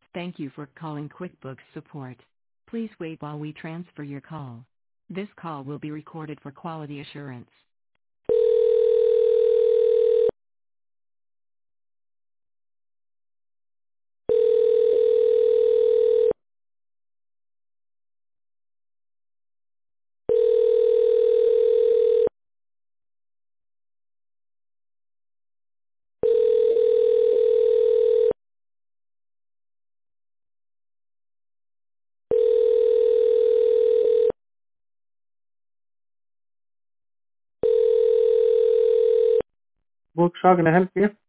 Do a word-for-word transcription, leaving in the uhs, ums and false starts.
Thank you for calling QuickBooks Support. Please wait while we transfer your call. This call will be recorded for quality assurance. Books, how can I help you?